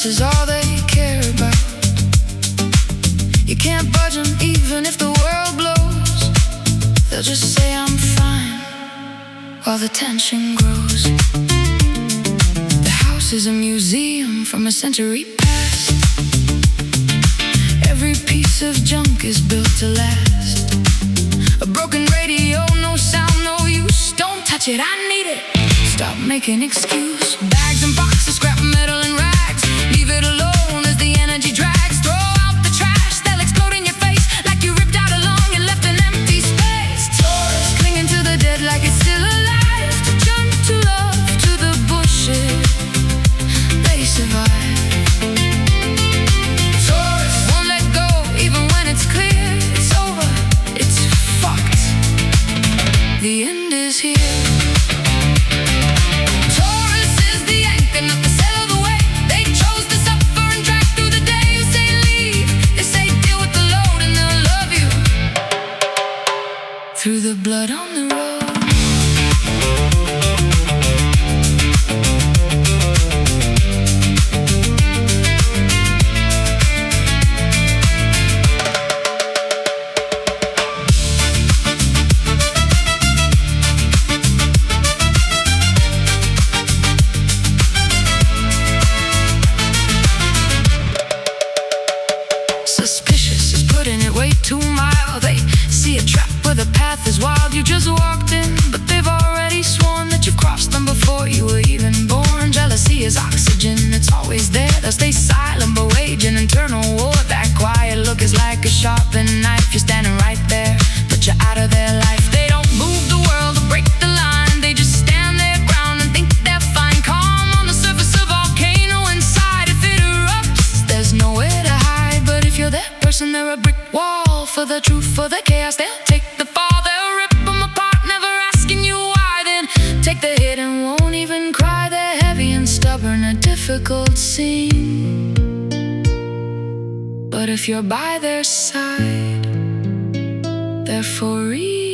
This is all they care about. You can't budge them even if the world blows. They'll just say I'm fine while the tension grows. The house is a museum from a century past. Every piece of junk is built to last. A broken radio, no sound, no use. Don't touch it, I need it. Stop making excuse. Bags and boxes, scrap metal and rags. Leave it alone as the energy drags. Throw out the trash, they'll explode in your face like you ripped out a lung and left an empty space. Tourists clinging to the dead like it's still alive. To jump to love, to the bushes, they survive. Tourists won't let go even when it's clear. It's over, it's fucked. The end is here. Through the blood on the road. Suspicious is putting it way too mild. They see a trap where the path is wild. You just walked in, but they've already sworn that you crossed them before you were even born. Jealousy is oxygen, it's always there. They'll stay silent but wage an internal war. That quiet look is like a sharpened knife. You're standing right there, but you're out of their life. They don't move the world or break the line. They just stand their ground and think they're fine. Calm on the surface, a volcano inside. If it erupts, there's nowhere to hide. But if you're that person, they're a brick wall. For the truth, for the chaos, they'll take the fall. They'll rip them apart, never asking you why. Then take the hit and won't even cry. They're heavy and stubborn, a difficult scene. But if you're by their side, they're for real.